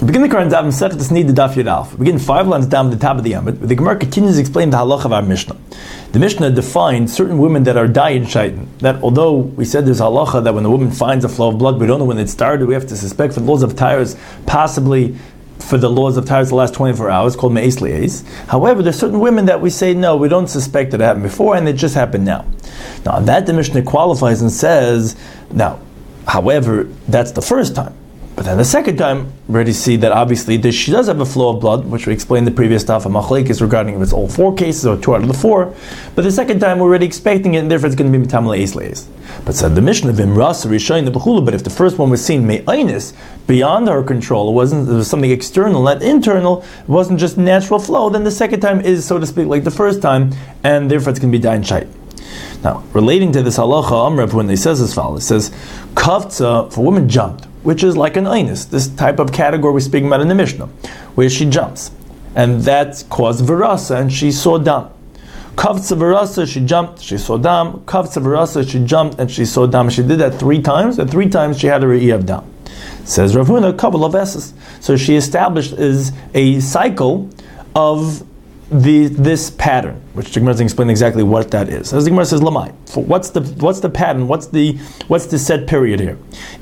Begin the Quran Daf Masechet Sneed the Daf Yud Alf. Begin 5 lines down the top of the Amud. The Gemara continues to explain the halacha of our Mishnah. The Mishnah defined certain women that are dayan shaitan. That although we said there's halacha that when the woman finds a flow of blood, we don't know when it started. We have to suspect for the laws of tires, possibly for the laws of tires the last 24 hours, called me'es li'es. However, there's certain women that we say no, we don't suspect that it happened before, and it just happened now. Now that the Mishnah qualifies and says, now, however, that's the first time. But then the second time, we already see that obviously she does have a flow of blood, which we explained the previous stuff of machlekes regarding if it's all 4 cases or 2 out of the 4. But the second time, we're already expecting it, and therefore it's going to be mitam le'es le'es. But said the Mishnah, v'imras rishayin b'chulu. But if the first one was seen me'aynis, beyond her control, it was something external, not internal, it wasn't just natural flow, then the second time is, so to speak, like the first time, and therefore it's going to be dayan shait. Now, relating to this halacha, Amrav, when they says as follows, it says, kavtza, if a woman jumped, which is like an einus, this type of category we're speaking about in the Mishnah, where she jumps. And that caused virasa, and she saw dam. Kavtza virasa, she jumped, she saw dam. Kavtza virasa, she jumped, and she saw dam. She did that 3 times, and 3 times she had a re'i of dam. Says Rav Huna, a couple of S's. So she established is a cycle of this pattern, which the Gemara is going to explain exactly what that is. As the Gemara says, Lamai, what's the pattern? What's the set period here?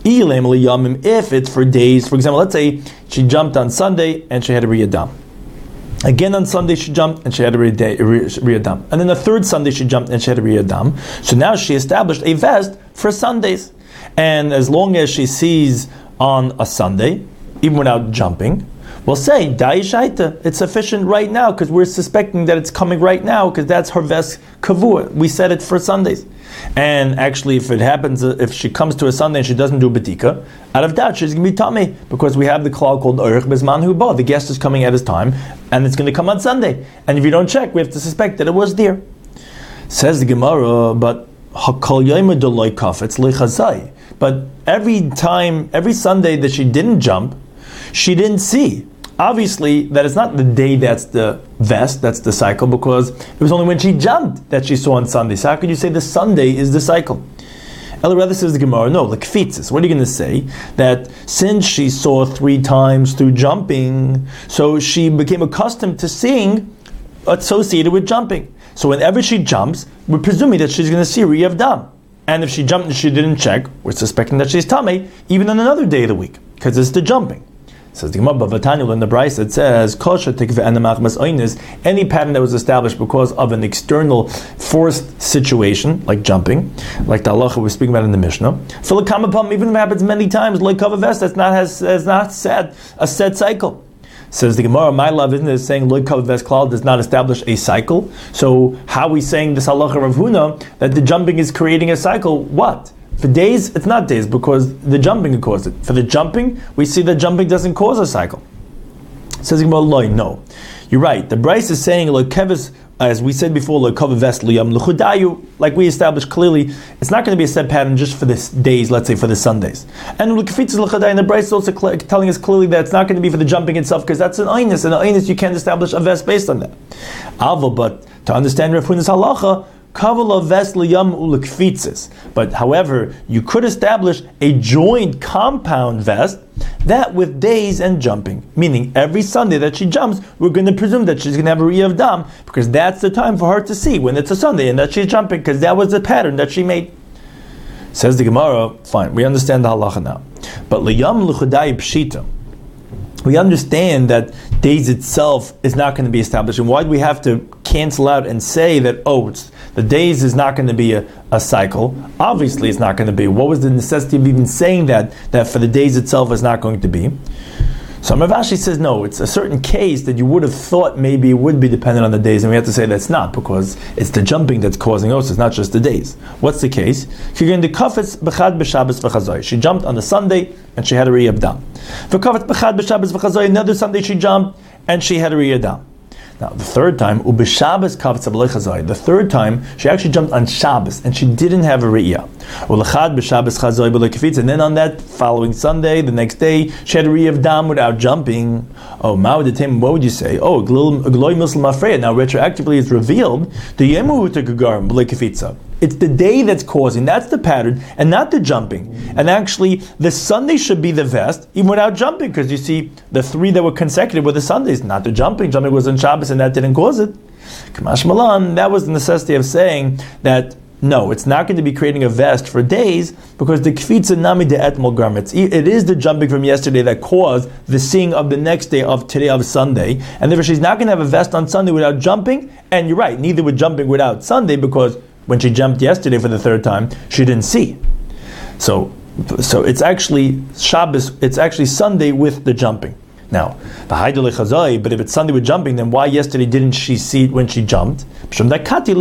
If it's for days, for example, let's say she jumped on Sunday and she had a riyadam. Again on Sunday she jumped and she had a riyadam. And then the third Sunday she jumped and she had a riyadam. So now she established a vest for Sundays. And as long as she sees on a Sunday, even without jumping, we'll say, Dai Shaita, it's sufficient right now because we're suspecting that it's coming right now because that's her vest kavua. We said it for Sundays. And actually, if it happens, if she comes to a Sunday and she doesn't do Batika, out of doubt, she's going to be Tameh because we have the klal called Orich Bezman Huba. The guest is coming at his time and it's going to come on Sunday. And if you don't check, we have to suspect that it was there. Says the Gemara, but Hakal Yoma Doloi Kafetz Lechazai. But every Sunday that she didn't jump, she didn't see. Obviously, that is not the day that's the vest, that's the cycle, because it was only when she jumped that she saw on Sunday. So how could you say the Sunday is the cycle? Ella rather says the Gemara, no, like kfitzis. What are you going to say? That since she saw 3 times through jumping, so she became accustomed to seeing associated with jumping. So whenever she jumps, we're presuming that she's going to see Re'eh of Dam. And if she jumped and she didn't check, we're suspecting that she's Tameh, even on another day of the week, because it's the jumping. Says the Gemara, Bavatanya in the Brisa, it says, any pattern that was established because of an external forced situation, like jumping, like the halacha we're speaking about in the Mishnah, even if it happens many times, like cover vest, that's not has not set a set cycle. Says the Gemara, my love, isn't it saying loy kav ves klal does not establish a cycle? So how are we saying this halacha Rav Huna that the jumping is creating a cycle? What? For days, it's not days because the jumping caused it. For the jumping, we see that jumping doesn't cause a cycle. Says Gemara, loy, no. You're right. The Bryce is saying loy kevis, as we said before, loy kav ves liyam l'chudayu. Like we established clearly, it's not going to be a set pattern just for the days. Let's say for the Sundays. And l'kefitzas l'chudayu, and the Bryce is also telling us clearly that it's not going to be for the jumping itself because that's an einus, and an einus you can't establish a vest based on that. Alva, but to understand Rav Huna's halacha, kavala ves liyam ulekfitzis. But however, you could establish a joined compound vest that with days and jumping, meaning every Sunday that she jumps, we're going to presume that she's going to have a re'eh of dam because that's the time for her to see when it's a Sunday and that she's jumping because that was the pattern that she made. Says the Gemara, fine, we understand the halacha now. But liyam l'chudai pshita, we understand that days itself is not going to be established. And why do we have to cancel out and say that, the days is not going to be a cycle? Obviously it's not going to be. What was the necessity of even saying that for the days itself is not going to be? So Rav Ashi says, no, it's a certain case that you would have thought maybe it would be dependent on the days, and we have to say that's not, because it's the jumping that's causing us, it's not just the days. What's the case? She jumped on the Sunday, and she had a re'eh of dam. Another Sunday she jumped, and she had a re'eh of dam. Now, the third time, the third time, she actually jumped on Shabbos, and she didn't have a re'iyah. And then on that following Sunday, the next day, she had a re'iyah of dam without jumping. What would you say? Now retroactively it's revealed, the It's the day that's causing, that's the pattern, and not the jumping. And actually, the Sunday should be the vest, even without jumping, because you see, the 3 that were consecutive were the Sundays, not the jumping. Jumping was on Shabbos, and that didn't cause it. Kamash Malan, that was the necessity of saying that, no, it's not going to be creating a vest for days, because the kfitza nami de etmol garments. It is the jumping from yesterday that caused the seeing of the next day of today of Sunday, and therefore she's not going to have a vest on Sunday without jumping, and you're right, neither would jumping without Sunday, because when she jumped yesterday for the 3rd time, she didn't see. So it's actually Shabbos, it's actually Sunday with the jumping. Now, but if it's Sunday with jumping, then why yesterday didn't she see it when she jumped? Because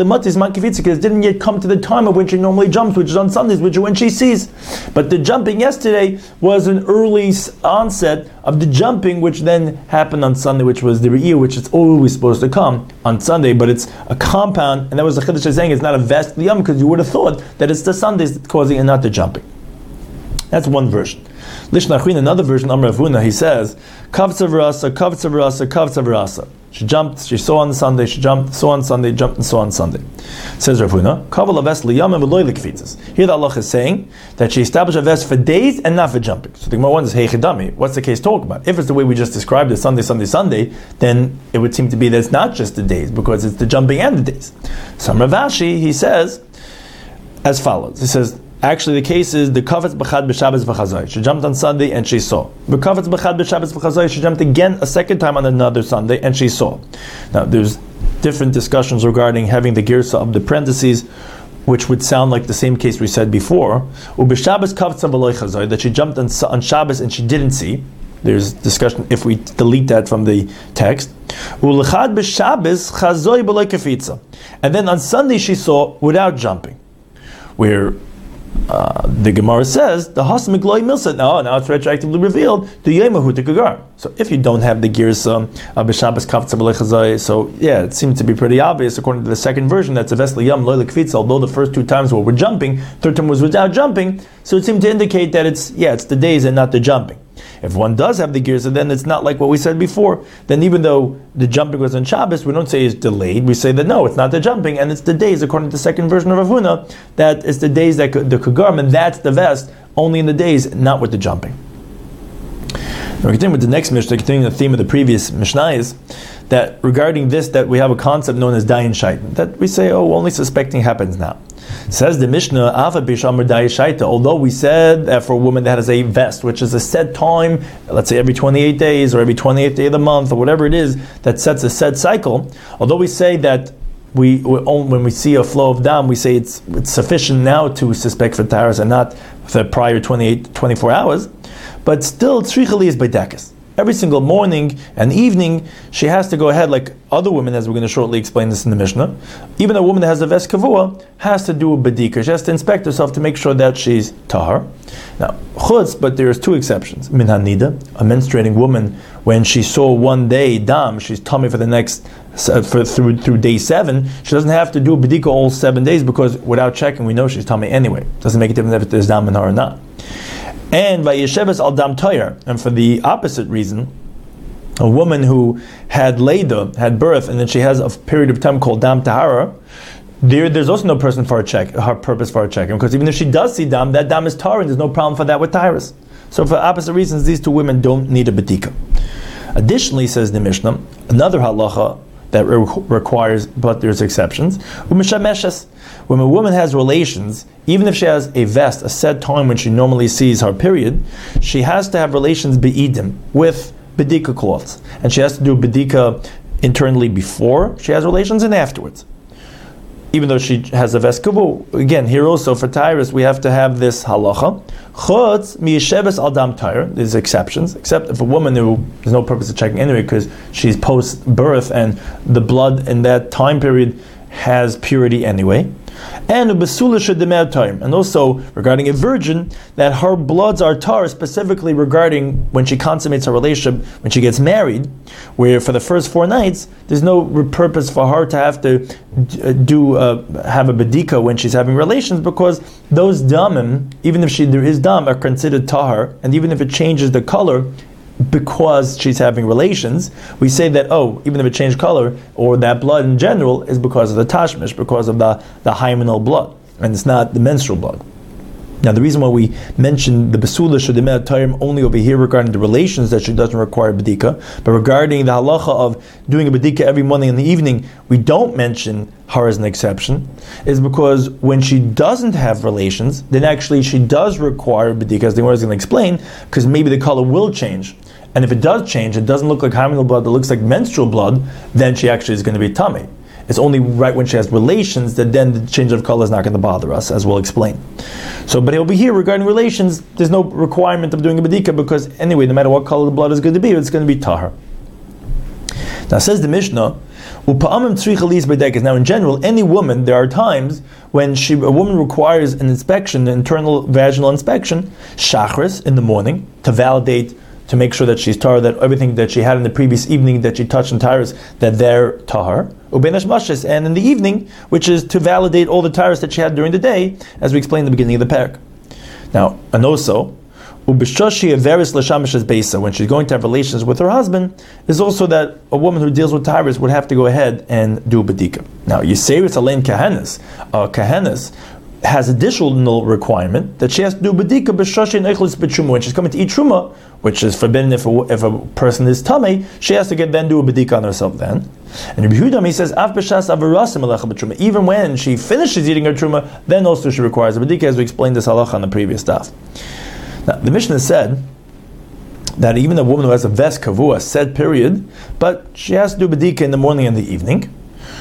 it didn't yet come to the time of when she normally jumps, which is on Sundays, which is when she sees. But the jumping yesterday was an early onset of the jumping, which then happened on Sunday, which was the Re'iyah, which is always supposed to come on Sunday, but it's a compound, and that was the Chiddush saying it's not a vest Yom, because you would have thought that it's the Sundays that's causing and not the jumping. That's one version. Lishnachrin, another version, Amar Avuna, he says, Kavtza v'rasa, Kavtza v'rasa, Kavtza v'rasa. She jumped, she saw on Sunday, she jumped, saw on Sunday, jumped and saw on Sunday. Says Rav Huna, Kaval aves liyam and v'loy likfitzas. Here the Allah is saying that she established a vest for days and not for jumping. So the Gemara wonders, hey chidami, what's the case talk about? If it's the way we just described it, Sunday, Sunday, Sunday, then it would seem to be that it's not just the days, because it's the jumping and the days. So Rav Ashi, he says as follows. He says, actually, the case is the kavetz b'chad b'Shabbos v'chazai. She jumped on Sunday and she saw. The kavetz b'chad b'Shabbos v'chazai. She jumped again a 2nd time on another Sunday and she saw. Now, there's different discussions regarding having the girsa of the parentheses, which would sound like the same case we said before. U'b'Shabbos kavetz v'loy chazai, that she jumped on Shabbos and she didn't see. There's discussion if we delete that from the text. U'lechad b'Shabbos chazoi b'loy kefitza. And then on Sunday she saw without jumping, where the Gemara says the Hasam Migloi Milsa. Now it's retroactively revealed the Yemahu to Kagar. So if you don't have the Girsa of B'Shabbos Kavtza B'Lechazai, so yeah, it seems to be pretty obvious according to the second version that's a Vesli Yam Loy Lekvitza. Although the first 2 times were jumping, 3rd time was without jumping, so it seemed to indicate that it's the days and not the jumping. If one does have the Girsa, then it's not like what we said before. Then even though the jumping was on Shabbos, we don't say it's delayed. We say that no, it's not the jumping, and it's the days, according to the second version of Rav Huna, that it's the days that the Kagarm, and that's the vest, only in the days, not with the jumping. Now we continue with the next Mishnah, continuing the theme of the previous Mishnah, is that regarding this, that we have a concept known as Dayan Shaitan, that we say, only suspecting happens now. Says the Mishnah, although we said that for a woman that has a vest, which is a set time, let's say every 28 days or every 28th day of the month or whatever it is, that sets a set cycle, although we say that when we see a flow of dam, we say it's sufficient now to suspect for taharas and not for the prior 24 hours, but still tzrichali is baidakas. Every single morning and evening, she has to go ahead, like other women, as we're going to shortly explain this in the Mishnah. Even a woman that has a vest kavua has to do a bedika. She has to inspect herself to make sure that she's tahar. Now, chutz, but there's 2 exceptions. Min hanida, a menstruating woman, when she saw one day dam, she's tummy for the next through day 7. She doesn't have to do a bedika all 7 days, because without checking, we know she's tummy anyway. Doesn't make a difference if there's dam in her or not. And vayesheves al dam toyer, and for the opposite reason, a woman who had leida, had birth, and then she has a period of time called dam tahara, there's also no person for her purpose for her checking, because even if she does see dam, that dam is tahara, and there's no problem for that with taharas. So for opposite reasons, these 2 women don't need a bedika. Additionally, says the Mishnah, another halacha that requires, but there's exceptions, u'mishameshes. When a woman has relations, even if she has a vest, a set time when she normally sees her period, she has to have relations be'idim, with bedika cloths. And she has to do bedika internally before she has relations and afterwards. Even though she has a vest kavu. Again, here also for Tyrus, we have to have this halacha. Chutz miyesheves al dam tyre. There's exceptions, except if a woman who there's no purpose of checking anyway, because she's post-birth and the blood in that time period has purity anyway. And and also regarding a virgin, that her bloods are tar, specifically regarding when she consummates her relationship, when she gets married, where for the first 4 nights there's no purpose for her to have to have a bedika when she's having relations, because those damim, even if there is dam, are considered tahar, and even if it changes the color because she's having relations, we say that, even if it changed color, or that blood in general, is because of the tashmish, because of the hymenal blood. and it's not the menstrual blood. Now, the reason why we mentioned the Basula Shadimeh Tayyim only over here regarding the relations that she doesn't require Badika, but regarding the halacha of doing a Badika every morning and the evening, we don't mention her as an exception, is because when she doesn't have relations, then actually she does require Badika, as the Gemara is going to explain, because maybe the color will change. And if it does change, it doesn't look like hymenal blood, it looks like menstrual blood, then she actually is going to be tummy. It's only right when she has relations that then the change of color is not going to bother us, as we'll explain. So, but over here regarding relations, there's no requirement of doing a badika because anyway, no matter what color the blood is going to be, it's going to be tahar. Now says the Mishnah, now in general, any woman, there are times when a woman requires an inspection, an internal vaginal inspection, shachris, in the morning, to validate, to make sure that she's tahar, that everything that she had in the previous evening that she touched in taharas, that they're tahar. And in the evening, which is to validate all the taharas that she had during the day, as we explained in the beginning of the parak. Now, and also, when she's going to have relations with her husband, is also that a woman who deals with taharas would have to go ahead and do badika. Now, you say it's alain kahanas. Kahanas has additional requirement that she has to do badika b'shashin echlis b'truma. When she's coming to eat truma, which is forbidden if a person is tamei, she has to then do a badika on herself then. And Rabbi Yehuda, he says, Av b'shas avarasim alecha b'truma. Even when she finishes eating her truma, then also she requires a badika, as we explained this halacha on the previous daf. Now, the Mishnah said that even a woman who has a ves kavua, set period, but she has to do badika in the morning and the evening,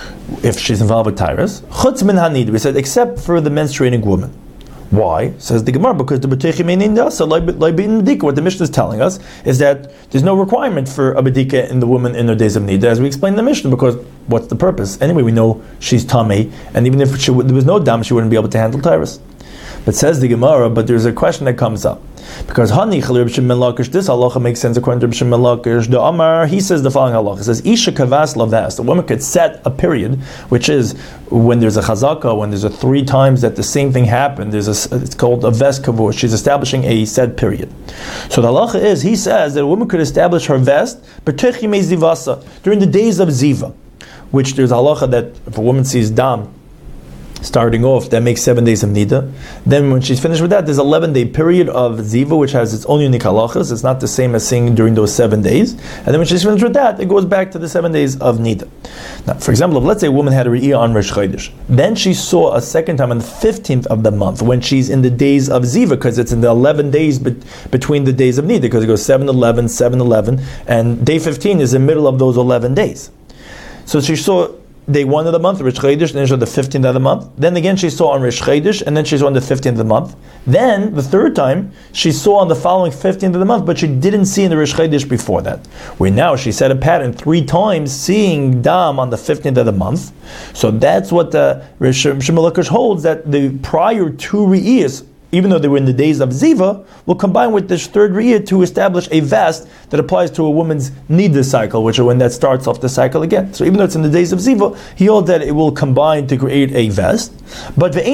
if she's involved with tyrus, chutz min hanid, we said, except for the menstruating woman. Why? Says the Gemara, because the b'techi meinin so what the Mishnah is telling us is that there's no requirement for a bedika in the woman in her days of need, as we explained in the Mishnah, because what's the purpose? Anyway, we know she's tamei, and even if there was no dam, she wouldn't be able to handle tyrus. But says the Gemara, but there's a question that comes up. Because Hani Reb Shimon Lakish, this halacha makes sense according to Reb Shimon Lakish. The Amar, he says the following halacha. It says, Isha kavas lavas. The woman could set a period, which is when there's a chazaka, when there's a 3 times that the same thing happened, it's called a ves kavur. She's establishing a set period. So the halacha is, he says that a woman could establish her vest, particularly me zivasa, during the days of ziva, which there's a halacha that if a woman sees dam, starting off, that makes 7 days of nida. Then when she's finished with that, there's 11-day period of ziva, which has its own unique halachas. It's not the same as seeing during those 7 days. And then when she's finished with that, it goes back to the 7 days of nida. Now, for example, if let's say a woman had a re'iyah on Rosh Chodesh, then she saw a second time on the 15th of the month, when she's in the days of ziva, because it's in the 11 days between the days of nida, because it goes 7-11, 7-11, and day 15 is in the middle of those 11 days. So she saw day 1 of the month, Rosh Chodesh, then she saw the 15th of the month. Then again she saw on Rosh Chodesh, and then she saw on the 15th of the month. Then, the third time, she saw on the following 15th of the month, but she didn't see in the Rosh Chodesh before that. Where now she set a pattern 3 times, seeing Dam on the 15th of the month. So that's what the Shimon Lakish holds, that the prior 2 re'iyas, even though they were in the days of Ziva, will combine with this third Riyah to establish a vest that applies to a woman's nida cycle, which is when that starts off the cycle again. So even though it's in the days of Ziva, he holds that it will combine to create a vest. But a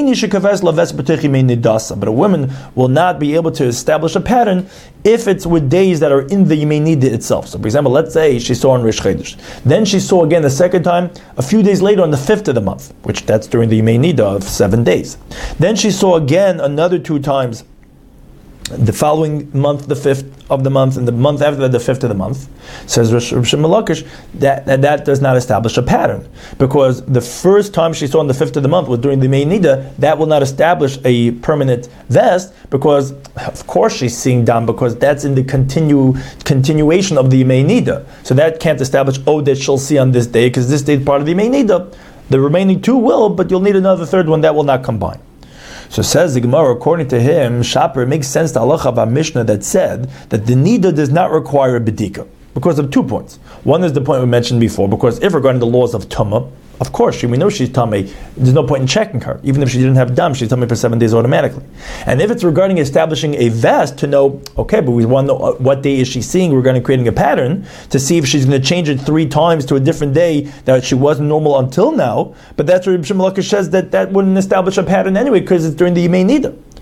woman will not be able to establish a pattern if it's with days that are in the Yemei Nida itself. So for example, let's say she saw on Rosh Chodesh. Then she saw again the second time, a few days later on the 5th of the month, which that's during the Yemei Nida of 7 days. Then she saw again another 2 times the following month, the 5th of the month, and the month after that, the 5th of the month. Says Rosh Shimon Lakish that does not establish a pattern, because the first time she saw on the 5th of the month was during the Yemei Nida. That will not establish a permanent vest, because of course she's seeing Dam, because that's in the continuation of the Yemei Nida. So that can't establish, that she'll see on this day, because this day is part of the Yemei Nida. The remaining 2 will, but you'll need another third one that will not combine. So says the Gemara, according to him, Shaper, it makes sense to halacha of our Mishnah that said that the nida does not require a bedika, because of 2 points. One is the point we mentioned before, because if regarding the laws of Tumah, of course, we know she's tamei. There's no point in checking her. Even if she didn't have dam, she's tamei for 7 days automatically. And if it's regarding establishing a vest to know, okay, but we want to know what day is she seeing, we're going to creating a pattern to see if she's going to change it 3 times to a different day that she wasn't normal until now. But that's where Shimon Lakish says that wouldn't establish a pattern anyway, because it's during the Yemei Nida.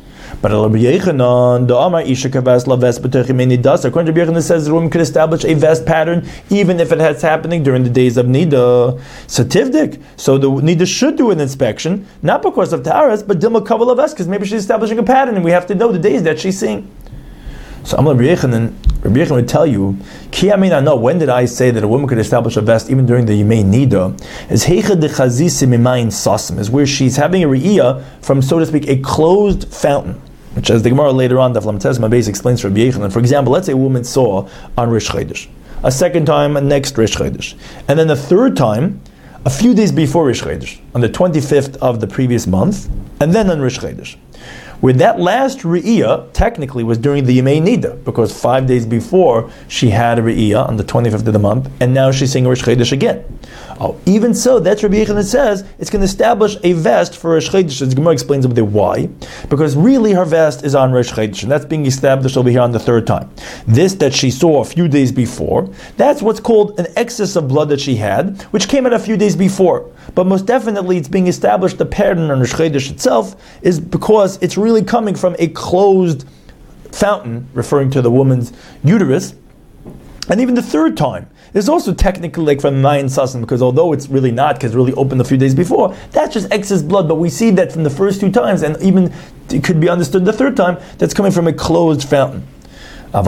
But Rabbi Yechanan, the Amar Isha Kavas Laves B'Tech Yemei Nidas, according to Rabbi Yechanan, says the woman could establish a vest pattern even if it has happening during the days of Nida. So Tivdik, so the Nida should do an inspection, not because of Taharas, but Dilma Kavala Vest, because maybe she's establishing a pattern and we have to know the days that she's seeing. So Amar Rabbi Yechanan would tell you, Ki Amina, no, when did I say that a woman could establish a vest even during the Yemei Nida? Is Heicha de Chazisi Mimayin Sasim, is where she's having a Re'iyah from, so to speak, a closed fountain. Which, as the Gemara later on, the Flamtes Mabez explains for Rabbi Yechanan. For example, let's say a woman saw on Rish Chodesh, a second time, next Rish Chodesh, and then the third time, a few days before Rish Chodesh, on the 25th of the previous month, and then on Rish Chodesh. Where that last Re'iyah technically was during the Yemei Nida, because 5 days before she had a Re'iyah on the 25th of the month, and now she's saying Rish Chodesh again. Oh, even so, that's Rabbi Yechanan says it's going to establish a vest for Rish Chodesh. The Gemara explains over there why. Because really her vest is on Rish Chodesh, and that's being established over here on the third time. This that she saw a few days before, that's what's called an excess of blood that she had, which came out a few days before. But most definitely it's being established, the pattern on Rish Chodesh itself is because it's really coming from a closed fountain, referring to the woman's uterus. And even the third time is also technically like from Mayin Sasim, because although it's really not, because it really opened a few days before, that's just excess blood. But we see that from the first two times, and even it could be understood the third time, that's coming from a closed fountain. But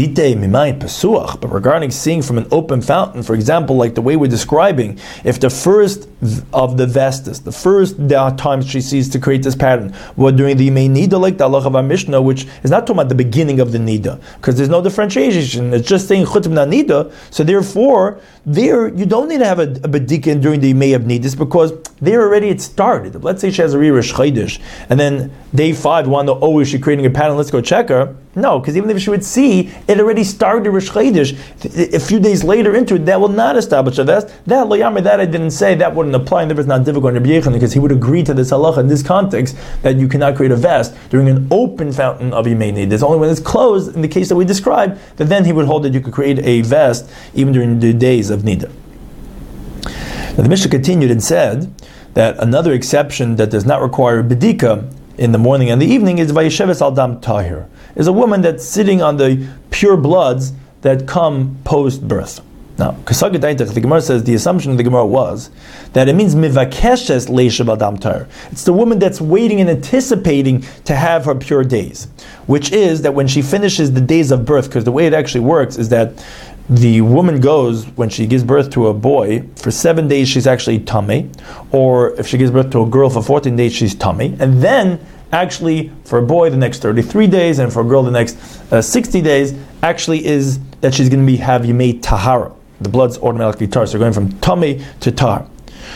regarding seeing from an open fountain, for example, like the way we're describing, if the first of the vestas, the first time she sees to create this pattern, what during the Yemei Nida, like the Allah of our Mishnah, which is not talking about the beginning of the Nida, because there's no differentiation, it's just saying Chutb na Nida, so therefore, there you don't need to have a Bedikin during the Yemei of Nidis, because there already it started. Let's say she has a Rish Chodesh, and then day 5, want to know, oh, is she creating a pattern, let's go check her. No, because even if she would see, it already started Rish Chodesh. A few days later into it, that will not establish a vest. That lo yamer, that I didn't say, that wouldn't apply, and therefore it's not difficult in Rabbi Yechanan, because he would agree to this halacha in this context that you cannot create a vest during an open fountain of Yemei Nida. It's only when it's closed, in the case that we described, that then he would hold that you could create a vest even during the days of Nida. Now the Mishnah continued and said that another exception that does not require a bedika in the morning and the evening is Vayesheves al dam tahir, is a woman that's sitting on the pure bloods that come post-birth. Now, the Gemara says the assumption of the Gemara was that it means mivakeshes leishav al dam tahir. It's the woman that's waiting and anticipating to have her pure days, which is that when she finishes the days of birth, because the way it actually works is that the woman goes, when she gives birth to a boy, for 7 days she's actually tummy, or if she gives birth to a girl for 14 days she's tummy, and then actually for a boy the next 33 days, and for a girl the next 60 days, actually is that she's going to have Yemei Tahara. The blood's automatically tar, so going from tummy to tar.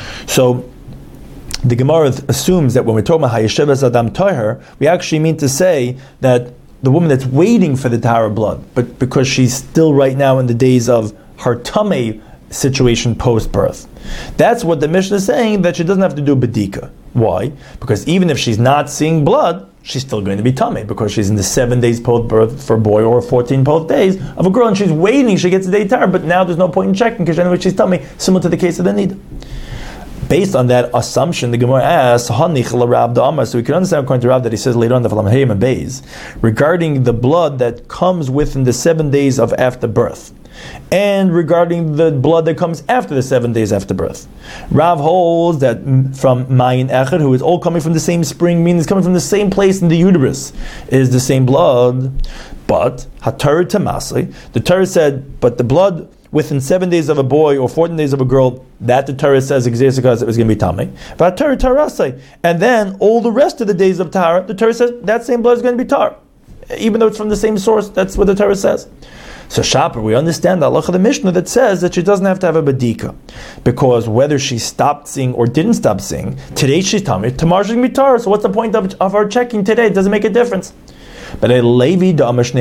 So the Gemara assumes that when we're talking about Hayesheves Adam Tahar, we actually mean to say that the woman that's waiting for the Tahara blood, but because she's still right now in the days of her tummy situation post-birth. That's what the Mishnah is saying, that she doesn't have to do bedika. Why? Because even if she's not seeing blood, she's still going to be tummy, because she's in the 7 days post-birth for a boy, or 14 post-days of a girl, and she's waiting, she gets a day Tahara, but now there's no point in checking, because anyway she's tummy, similar to the case of the Nida. Based on that assumption, the Gemara asks, so we can understand according to Rav that he says later on the Falamheim and Beis, regarding the blood that comes within the 7 days of after birth, and regarding the blood that comes after the 7 days after birth. Rav holds that from Mayin Echad, who is all coming from the same spring, meaning it's coming from the same place in the uterus, is the same blood. But Hatar Tamasli, the Torah said, but the blood within 7 days of a boy or 14 days of a girl, that the Torah says exists because it was going to be tummy. But Torah Tarasai, and then all the rest of the days of Tahara, the Torah says that same blood is going to be tar, even though it's from the same source. That's what the Torah says. So Shapar, we understand the halacha of the Mishnah that says that she doesn't have to have a bedika, because whether she stopped seeing or didn't stop seeing, today she's tummy, tomorrow she's going to be tar. So what's the point of our checking today? It doesn't make a difference. But according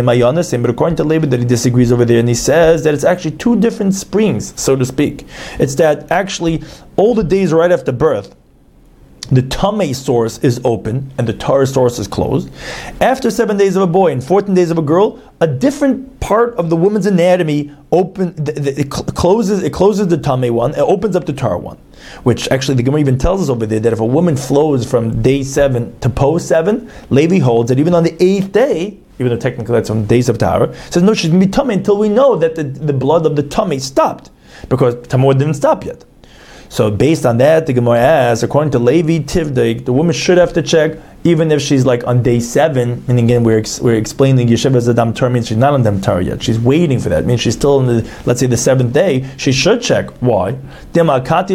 to Levi, that he disagrees over there, and he says that it's actually two different springs, so to speak. It's that actually all the days right after birth, the Tameh source is open and the Tar source is closed. After 7 days of a boy and 14 days of a girl, a different part of the woman's anatomy closes the Tameh one, it opens up the Tar one. Which actually the Gemara even tells us over there that if a woman flows from day 7 to post 7, Levi holds that even on the 8th day, even though technically that's on days of Tahara, says no, she's going to be Tameh until we know that the blood of the Tameh stopped, because Tamor didn't stop yet. So based on that, the Gemara asks, according to Levi Tivdik, the woman should have to check even if she's like on day 7. And again, we're explaining Yeshivas Adam Tar means she's not on Dam Tar yet. She's waiting for that. It means she's still in the, let's say, the 7th day. She should check. Why? Because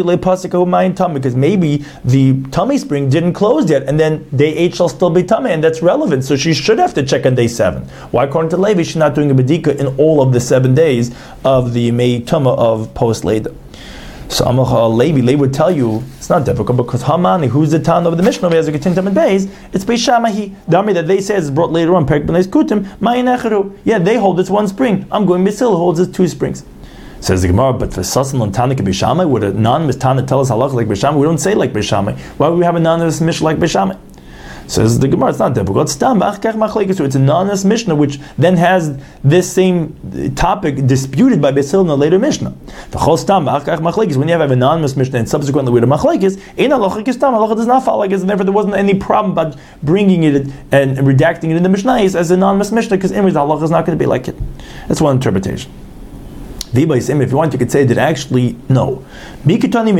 maybe the tummy spring didn't close yet, and then day 8 shall still be tummy, and that's relevant. So she should have to check on day 7. Why? According to Levi, she's not doing a bedika in all of the 7 days of the Mei Tumah of post Leda. So Levi would tell you it's not difficult because Hamani, who's the town of the Mishnah, has a Ketintam and Beis, it's Beis Shamahi. The army that they say is brought later on, Perek B'nais Kutim, Mayin Echeru. Yeah, they hold it's 1 spring. I'm going Misil holds it's 2 springs. Says the Gemara, but for Sasan and Tanik and Beis Shammai, would a non-Mistana tell us halach like Beis Shammai? We don't say like Beis Shammai. Why would we have a non-Mishnah like Beis Shammai? Says the Gemara, it's not difficult. It's a non-Mishnah Mishnah which then has this same topic disputed by Beis Hillel in a later Mishnah. When you have a non-Mishnah Mishnah and subsequently with a machlekes, halacha does not follow like it, and therefore there wasn't any problem about bringing it and redacting it in the Mishnah as a non-Mishnah Mishnah, because anyways the halacha is not going to be like it. That's one interpretation. If you want, you could say that actually, no. Does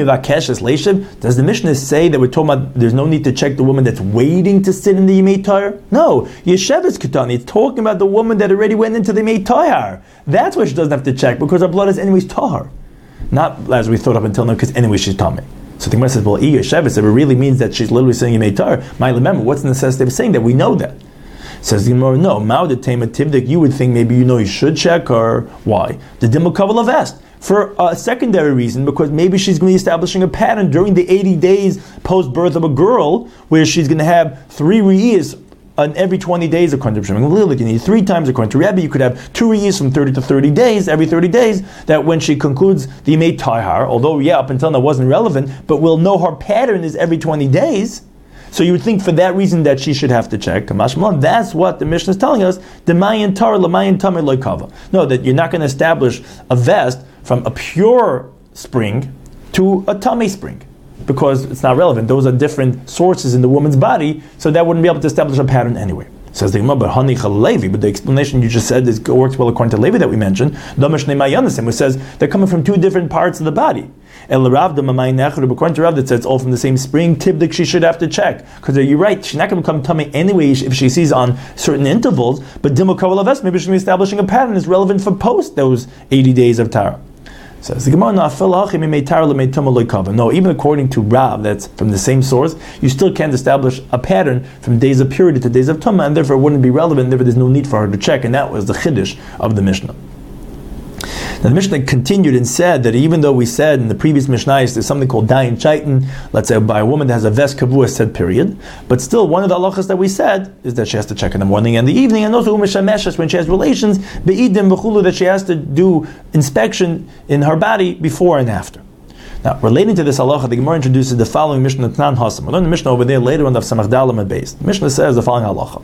the Mishnah say that we're talking about there's no need to check the woman that's waiting to sit in the Yemei Tahar? No. Yesheves Ketani, it's talking about the woman that already went into the Yemei Tahar. That's why she doesn't have to check, because her blood is anyways Tahar. Not as we thought up until now, because anyway she's Tameh. So the Gemara says, well, Yesheves, if it really means that she's literally saying Yemei Tahar, remember, what's the necessity of saying that? We know that. Says the Gemara, no, Ma'od Tema Tivdik, you would think maybe you should check, or why? The Dimul Kaval of Est. For a secondary reason, because maybe she's going to be establishing a pattern during the 80 days post-birth of a girl, where she's going to have 3 re'iyas on every 20 days, according to B'Shem. You need 3 times, according to Rebbe, you could have 2 re'iyas from 30 to 30 days, every 30 days, that when she concludes the Yemei Tahar, although, up until now wasn't relevant, but we'll know her pattern is every 20 days, so you would think for that reason that she should have to check. That's what the Mishnah is telling us. No, that you're not going to establish a vest from a pure spring to a tummy spring, because it's not relevant. Those are different sources in the woman's body, so that wouldn't be able to establish a pattern anyway. Says the Gemara, but the explanation you just said works well according to Levi that we mentioned. Which says they're coming from 2 different parts of the body. According to Rav, that says it's all from the same spring. Tibdik, she should have to check, because you're right. She's not going to become tummy anyway if she sees on certain intervals. But Dimul Kaval of Est, maybe she's establishing a pattern is relevant for post those 80 days of Tara. Says the Gemara, no, even according to Rav, that's from the same source, you still can't establish a pattern from days of purity to days of Tumah, and therefore it wouldn't be relevant, therefore there's no need for her to check, and that was the Chiddush of the Mishnah. Now the Mishnah continued and said that even though we said in the previous Mishnah there's something called Dayan Chaitin, let's say by a woman that has a Ves Kavua said period, but still one of the halachas that we said is that she has to check in the morning and the evening, and also when she has relations, Be'idim V'chulu, that she has to do inspection in her body before and after. Now, relating to this halacha, the Gemara introduces the following Mishnah, Tnan Hasam. We learn the Mishnah over there later on the Samach Dalam at base. The Mishnah says the following halacha: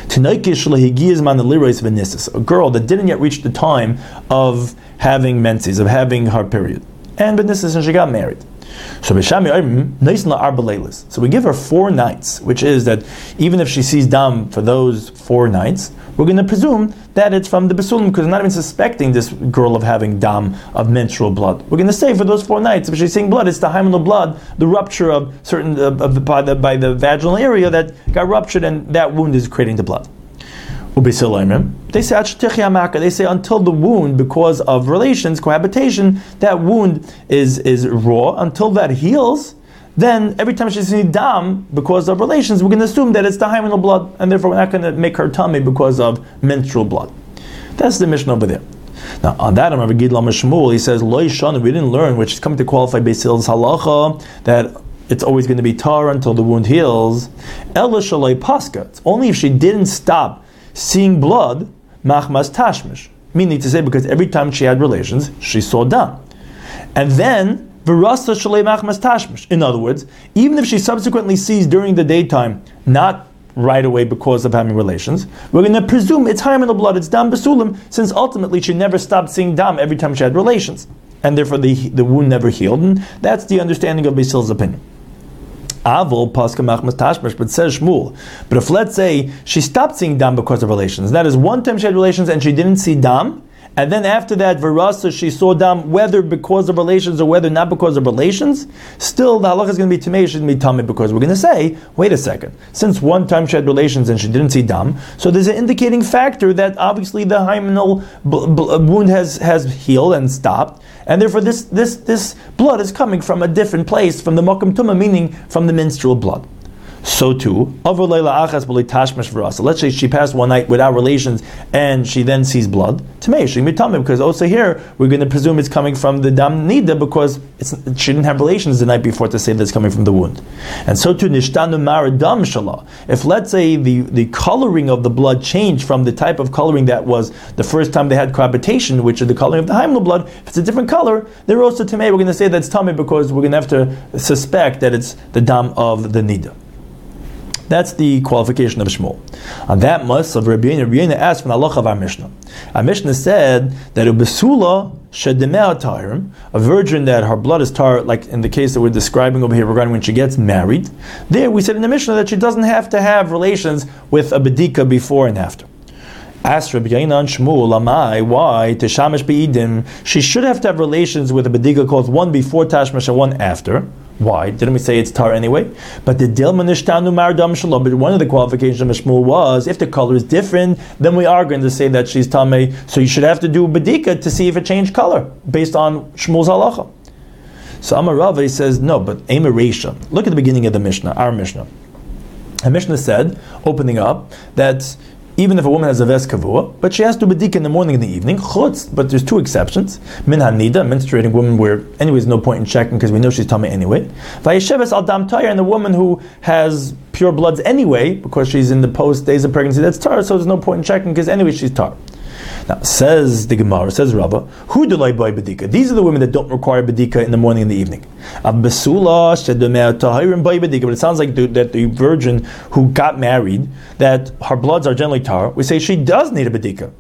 a girl that didn't yet reach the time of having menses, of having her period, and benisses, and she got married. So we give her 4 nights, which is that even if she sees dam for those 4 nights, we're going to presume that it's from the Besulim, because we're not even suspecting this girl of having dam, of menstrual blood. We're going to say for those 4 nights, if she's seeing blood, it's the hymenal blood, the rupture of certain by the vaginal area that got ruptured, and that wound is creating the blood. They say until the wound, because of relations, cohabitation, that wound is raw. Until that heals, then every time she's seeing dam because of relations, we're going to assume that it's the hymenal blood, and therefore we're not going to make her tummy because of menstrual blood. That's the Mishnah over there. Now on that, Rav Gid Lama Shmuel, he says, Lo Yishana, we didn't learn, which is coming to qualify Beis Hillel's halacha, that it's always going to be tar until the wound heals. Ela Shaloi Paska, it's only if she didn't stop seeing blood, machmas tashmish, meaning to say because every time she had relations, she saw dam. And then V'rasa shalei machmas tashmish. In other words, even if she subsequently sees during the daytime, not right away because of having relations, we're going to presume it's haim in the blood, it's dam besulim, since ultimately she never stopped seeing dam every time she had relations, and therefore the wound never healed. And that's the understanding of Beisil's opinion. Avol paska machmas tashmish, but says Shmuel. But if, let's say, she stopped seeing dam because of relations, that is, one time she had relations and she didn't see dam, and then after that, Verasa, she saw dam, whether because of relations or whether not because of relations, still the halacha is going to be tamei, she shouldn't be tamei, because we're going to say, wait a second, since one time she had relations and she didn't see dam, so there's an indicating factor that obviously the hymenal wound has healed and stopped, and therefore this blood is coming from a different place, from the Mokum Tumah, meaning from the menstrual blood. So too, let's say she passed one night without relations and she then sees blood. Because also here we're going to presume it's coming from the dam nida, because she didn't have relations the night before to say that it's coming from the wound. And so too, if, let's say, the coloring of the blood changed from the type of coloring that was the first time they had cohabitation, which is the coloring of the hymenal blood, if it's a different color, they're also tamei. We're going to say that's tamei because we're going to have to suspect that it's the dam of the nida. That's the qualification of Shmuel. On that must of Rabbi Yehuda asked from the halacha of our Mishnah. Our Mishnah said that a besula shedemea tahirim, a virgin that her blood is tar, like in the case that we're describing over here regarding when she gets married. There we said in the Mishnah that she doesn't have to have relations with a bedika before and after. Asked Rabbi Yehuda and Shmuel, Amai, why teshamish beidim? She should have to have relations with a bedika called one before tashmish and one after. Why? Didn't we say it's tar anyway? But the dilma nishtanu mardam shalom. But one of the qualifications of Shmuel was, if the color is different, then we are going to say that she's tamei. So you should have to do bedika to see if it changed color based on Shmuel's halacha. So Amar Rava says no, but Ema Reisha. Look at the beginning of the Mishnah, our Mishnah. The Mishnah said, opening up, that even if a woman has a ves kavua, but she has to bedika in the morning and the evening, chutz, but there's two exceptions. Min hanida, a menstruating woman where anyways no point in checking because we know she's tamei anyway. Vayesheves al dam tayr, and the woman who has pure bloods anyway, because she's in the post days of pregnancy, that's tar, so there's no point in checking because anyway she's tar. Now, says the Gemara, says Rava, who do like by bedika? These are the women that don't require bedika in the morning and the evening. But it sounds like that the virgin who got married, that her bloods are generally tar, we say she does need a bedika.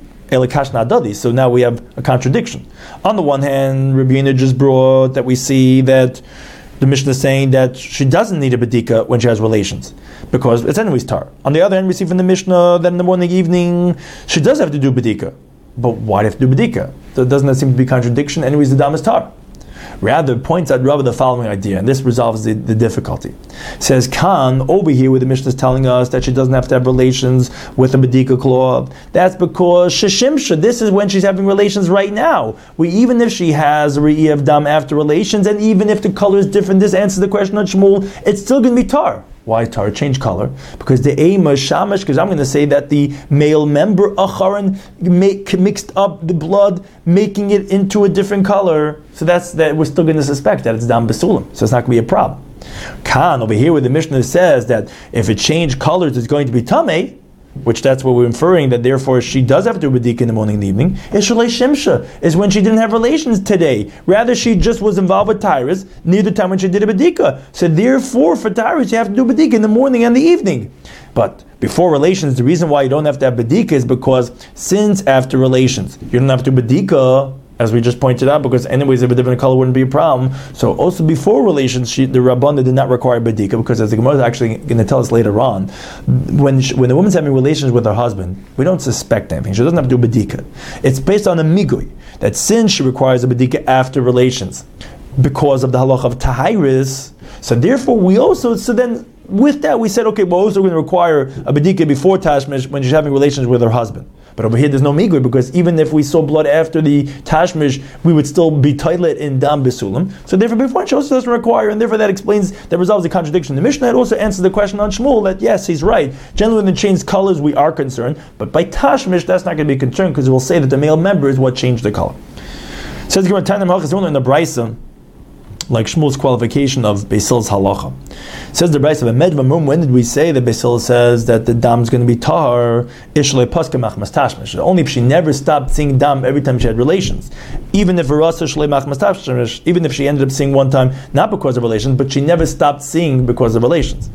So now we have a contradiction. On the one hand, Rabbi Yehuda just brought that we see that the Mishnah is saying that she doesn't need a bedika when she has relations, because it's anyways tar. On the other hand, we see from the Mishnah that in the morning, evening, she does have to do bedika. But why do you have to do bedika? So doesn't that seem to be a contradiction? Anyways, the dam is tar. Rather, points out Rava the following idea, and this resolves the difficulty. It says, Khan, over here where the Mishnah is telling us that she doesn't have to have relations with a bedika claw, that's because sheshimsha, this is when she's having relations right now. Even if she has a re'iyah of dam after relations, and even if the color is different, this answers the question on Shmuel, it's still going to be tar. Why tar? Change color. Because the Eima Shamash, because I'm going to say that the male member Acharon mixed up the blood, making it into a different color. So that we're still going to suspect that it's dam besulim. So it's not going to be a problem. Khan, over here where the Mishnah says that if it changed colors, it's going to be tamei, which that's what we're inferring, that therefore she does have to do bedika in the morning and the evening. Ishalei shimsha is when she didn't have relations today. Rather, she just was involved with tyrus near the time when she did a bedika. So therefore, for tyrus, you have to do bedika in the morning and the evening. But before relations, the reason why you don't have to have bedika is because since after relations, you don't have to do bedika, as we just pointed out, because anyways, if a different color wouldn't be a problem. So also before relations, the Rabbana did not require bedika, because as the Gemara is actually going to tell us later on, when the woman's having relations with her husband, we don't suspect anything. She doesn't have to do bedika. It's based on a migui, that since she requires a bedika after relations, because of the halacha of tahiris, so therefore then with that we said, okay, we're also going to require a bedika before tashmish when she's having relations with her husband. But over here there's no migui, because even if we saw blood after the tashmish, we would still be toilet in dam besulim. So therefore before she also doesn't require, and therefore that resolves the contradiction. The Mishnah had also answered the question on Shmuel that yes, he's right. Generally when they change colors we are concerned, but by tashmish that's not going to be concerned, because we'll say that the male member is what changed the color. Says in the Brisa, like Shmuel's qualification of Beis Hillel's halacha. It says the Brayso of Medvamum. When did we say that Beis Hillel says that the dam is going to be tahar? Ishle paska machmas tashmish. Only if she never stopped seeing dam every time she had relations. Even if even if she ended up seeing one time not because of relations, but she never stopped seeing because of relations.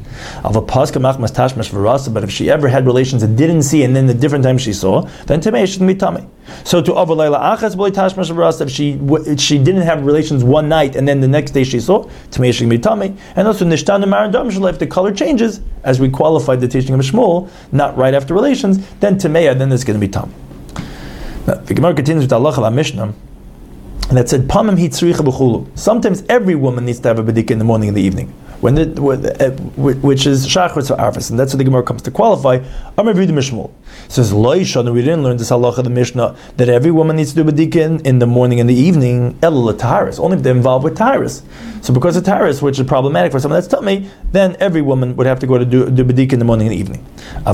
But if she ever had relations and didn't see, and then the different time she saw, then tamei she can be tamei. So to if she didn't have relations one night and then the next day she saw, tamei she can be tamei. And also nishtanu marandam shel, if the color changes, as we qualified the teaching of Shmuel, not right after relations, then tamei, then it's going to be tamei. Now, the Gemara continues with the halacha of Mishnah that said, "Pamim hitzricha b'chulu." Sometimes every woman needs to have a bedika in the morning and the evening, which is shachris or arvis, and that's what the Gemara comes to qualify. Amar B'Yehuda Mishmuel says, "Lo yishanu." We didn't learn this halacha of the Mishnah that every woman needs to do bedika in the morning and the evening. Ela l'taharis, only if they're involved with taharis. So because of taharis, which is problematic for someone that's tummy, then every woman would have to go to do bedika in the morning and the evening.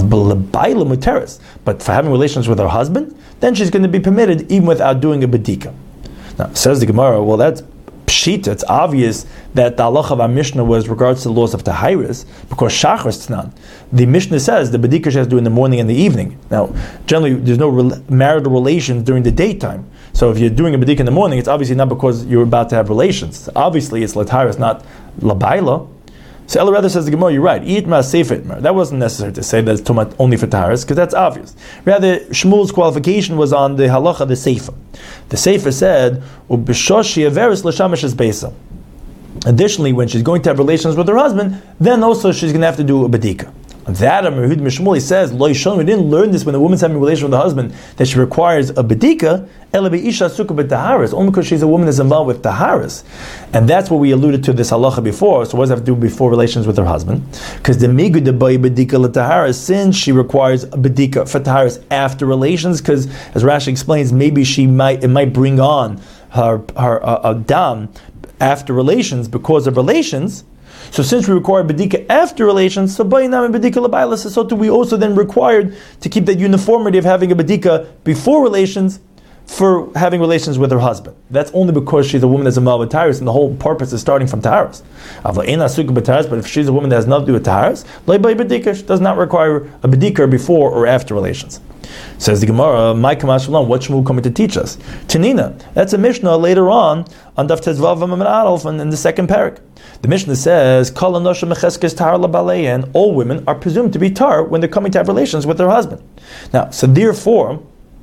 But for having relations with her husband, then she's going to be permitted even without doing a bedika. Now, says the Gemara, well, that's pshita. It's obvious that the halacha of our Mishnah was regards to the laws of Tahiris, because Shachris Tnan. The Mishnah says the bedika she has to do in the morning and the evening. Now, generally, there's no marital relations during the daytime. So if you're doing a bedika in the morning, it's obviously not because you're about to have relations. Obviously, it's Latahiris, not Labaila. So Ella rather says the Gemara, you're right. Itmar sefer itmar. That wasn't necessary to say that it's tumat only for taharis, because that's obvious. Rather, Shmuel's qualification was on the halacha, the sefer. The sefer said, "Ubishoshi averis l'shamish es beisa." Additionally, when she's going to have relations with her husband, then also she's going to have to do a bedika. That Amar B'Yehuda Mishmuel, he says, "Lo yishon." We didn't learn this when the woman's having a relation with her husband that she requires a bedika. Ela be'isha sukkah b'taharis, only because she's a woman that's involved with taharis, and that's what we alluded to this halacha before. So what does it have to do before relations with her husband? Because the migu debayi bedika l'taharis, since she requires a bedika for taharis after relations, because as Rashi explains, maybe it might bring on her dam after relations because of relations. So since we require bedika after relations, so too we also then required to keep that uniformity of having a bedika before relations for having relations with her husband. That's only because she's a woman that's involved with taharis, and the whole purpose is starting from taharis. But if she's a woman that has nothing to do with taharis, she does not require a bedika before or after relations. Says the Gemara, "My Kamash Shalom, what Shmuel coming to teach us?" Tanina, that's a Mishnah later on Daf Tezvav Amud Aleph in the second parak. The Mishnah says, "Kol hanosha mecheskes tahar labalei," all women are presumed to be tar when they're coming to have relations with their husband. Now, so therefore,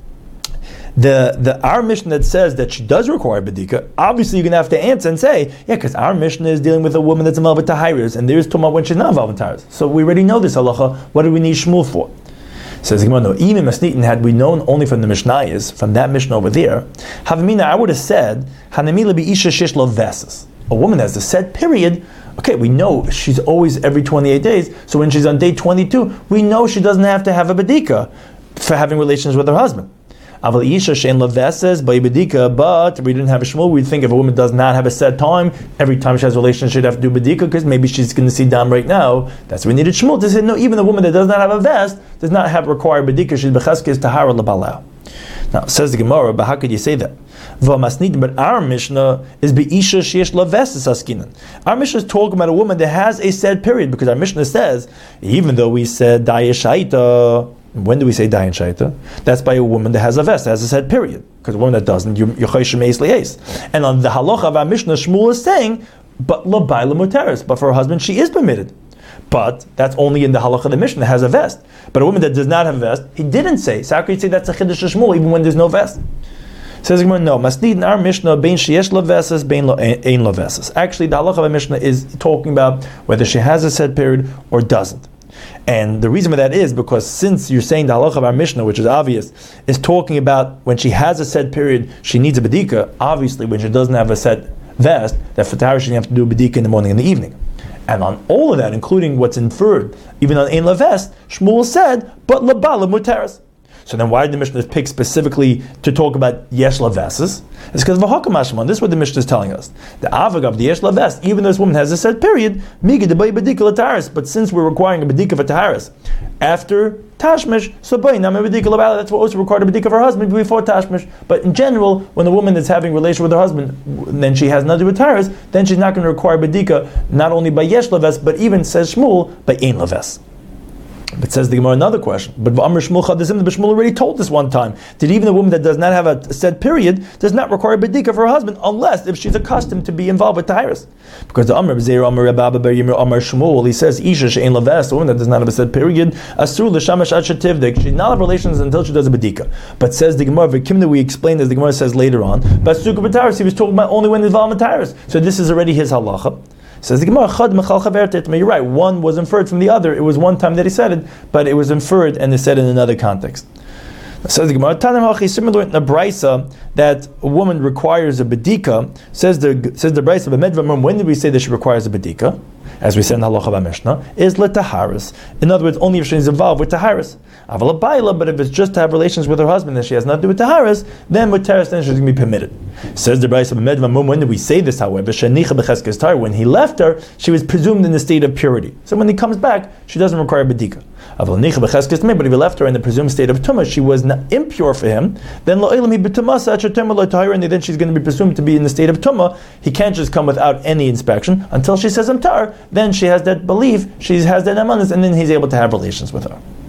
our Mishnah that says that she does require bedika, obviously you're going to have to answer and say, yeah, because our Mishnah is dealing with a woman that's involved with tahiris, and there's talking about when she's not involved with tahiris. So we already know this halacha. What do we need Shmuel for? Says Gemara, no, even Masnitin, had we known only from the Mishnayos, from that Mishnah over there, Havamina, I would have said, Hanamila bi isha shish lo vesas. A woman has a set period. Okay, we know she's always every 28 days, so when she's on day 22, we know she doesn't have to have a bedika for having relations with her husband. But we didn't have a Shmuel. We'd think if a woman does not have a set time, every time she has a relationship, she'd have to do bedika, because maybe she's going to see dam right now. That's why we needed Shmuel to say, no, even a woman that does not have a vest does not have required bedika. She's becheskes tahara lebalau. Now, says the Gemara, but how could you say that? But our Mishnah is be'isha sheyesh la vestes askinan. Our Mishnah is talking about a woman that has a set period, because our Mishnah says, even though we said dayeshaita, when do we say dayan shaita? That's by a woman that has a vest, that has a set period. Because a woman that doesn't, you're choshim meis li'es. And on the halacha of our Mishnah, Shmuel is saying, but labayla muteres, but for her husband she is permitted. But that's only in the halacha of the Mishnah that has a vest. But a woman that does not have a vest, he didn't say. So how could you say that's a chiddush of Shmuel even when there's no vest? Says Gemara, no. Masnid in our Mishnah, bein sheyesh lavesas, bein ein lavesas. Actually, the halacha of the Mishnah is talking about whether she has a set period or doesn't. And the reason for that is because since you're saying the halacha of our Mishnah, which is obvious, is talking about when she has a set period, she needs a bedika. Obviously, when she doesn't have a set vest, that for tahara she have to do a bedika in the morning and the evening. And on all of that, including what's inferred, even on ein lavest, Shmuel said, but labala muteres. So then why did the Mishnah pick specifically to talk about Yesh Laveses? It's because of Hakamashman. This is what the Mishnah is telling us. The Avagav, the Yesh Laves, even though this woman has a set period, Migi de Badika Lataris, but since we're requiring a Badika for Taharis after Tashmish, so that's what also required a Badika for her husband before Tashmish. But in general, when the woman is having relation with her husband, then she has nothing to do with Taharis, then she's not going to require Badika, not only by Yesh Laves, but even, says Shmuel, by Ein Laves. But says the Gemara another question. But Shmuel already told this one time that even a woman that does not have a set period does not require bedika for her husband unless if she's accustomed to be involved with taharis. Because the Amr B'Zeir Amr Rabba Bar Yimir Amr Shmuel, he says Isha she'ein laves, a woman that does not have a set period, asur l'shamash ad shetivdik, she does not have relations until she does a bedika. But says the Gemara V'Kimna, we explained as the Gemara says later on, but sukkah b'taharis, he was talking about only when involved in taharis. So this is already his halacha. Says the Gemara, Chad mechal chaver. You're right. One was inferred from the other. It was one time that he said it, but it was inferred and is said in another context. Says the Gemara, Tanam Hachi, similar in the Brisa that a woman requires a bedika. Says the Brisa, B'medvamim, when did we say that she requires a bedika? As we said in Halacha Mishnah, is letaharis. In other words, only if she's involved with taharis. Aval abayla, but if it's just to have relations with her husband and she has nothing to do with taharis, then with taharis, then she's going to be permitted. Says the Brisa, when did we say this? However, when he left her, she was presumed in the state of purity. So when he comes back, she doesn't require bedika. But if he left her in the presumed state of tumah, she was not impure for him. Then and then she's going to be presumed to be in the state of tumah. He can't just come without any inspection until she says amtar. Then she has that belief, she has that amanas, and then he's able to have relations with her.